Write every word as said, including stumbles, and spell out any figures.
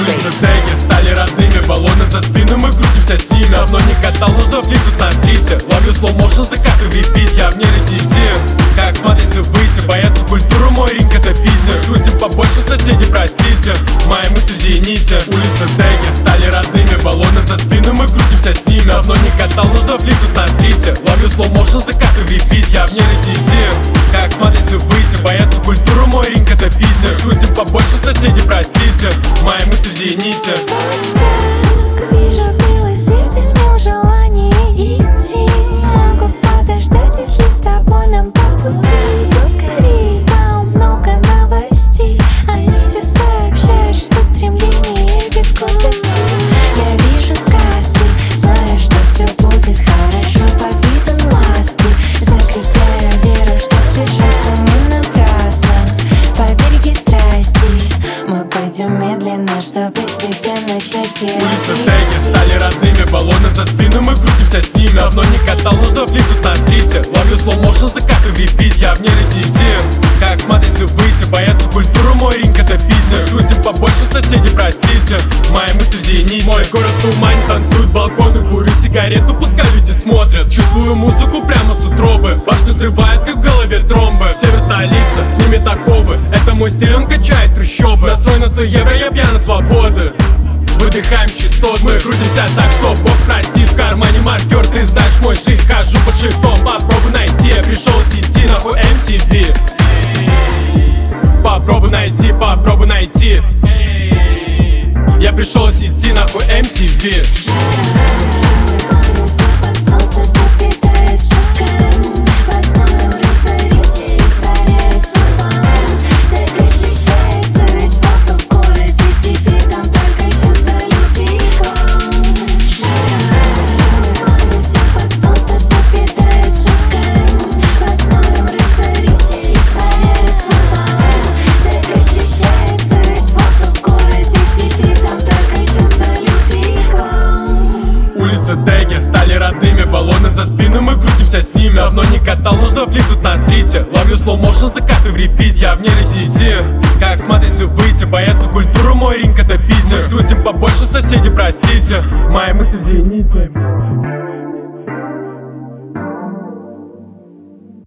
Улицы теги стали родными, баллоны за спину, мы крутимся с ними. Давно не катал, нужно фликнуть на стрите. Ловлю слоу-моушен, закаты в репите, а в нейросети как смотрите выйти, боятся культуру, мой ринг это Питер. Скрутим побольше, соседи, простите, мои мысли в зените. Улицы теги стали родными, баллоны за спину, мы крутимся с ними. Давно не катал, нужно фликнуть на стрите. Ловлю слоу-моушен, закаты в репите, а в нейросети как смотрите выйти, боятся культуру, мой ринг это Питер. Скрутим побольше, соседи, простите, мои мысли в зените. Так, вижу белый свет и в нем желание идти. Могу подождать, если с тобой нам по пути. То скорее, там много новостей. Они все сообщают, что стремление битком достиг. Я вижу сказки, знаю, что все будет хорошо под видом ласки. Закрепляю веру, чтоб дышался не напрасно. По береге страсти мы пойдем медленно, чтоб постепенно счастье. Улицы теги стали родными, баллоны за спину, мы крутимся с ними. Давно не катал, нужно фликнуть на стрите. Ловлю слоу-моушен, закаты в репите, а в нейросети как смотрите выйти, боятся культуру, мой ринг это Питер. Скрутим побольше, соседи, простите, мои мысли в зените. Мой город тумань, танцуют балконы, курю сигарету, пускай люди смотрят. Чувствую музыку прямо с утробы, башню срывает, как в голове тромбы. Север столица, с ними таковы, это мой стиль, он качает трущобы. Настрой на сто евро, я пьян от свободы. Выдыхаем частот, мы крутимся так, что Бог простит. В кармане маркер, ты знаешь мой шрифт. Хожу под шрифтом, попробуй найти. Я пришел с сети, нахуй эм ти ви. Попробуй найти, попробуй найти. Я пришел с сети, нахуй эм ти ви. Теги стали родными, баллоны за спину, мы крутимся с ними. Давно не катал, нужно фликнуть на стрите. Ловлю слоу-моушен, закаты в репите, а в нейросети как смотрите выйти, боятся культуру, мой ринг это Питер. Скрутим побольше, соседи, простите, мои мысли в зените.